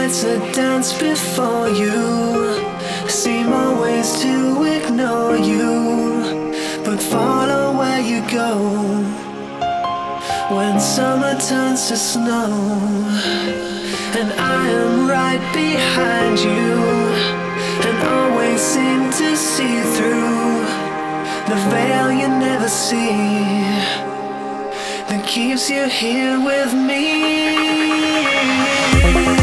it's a dance before you. Seem always to ignore you, but follow where you go. When summer turns to snow, and I am right behind you, and always seem to see through the veil you never see, that keeps you here with me.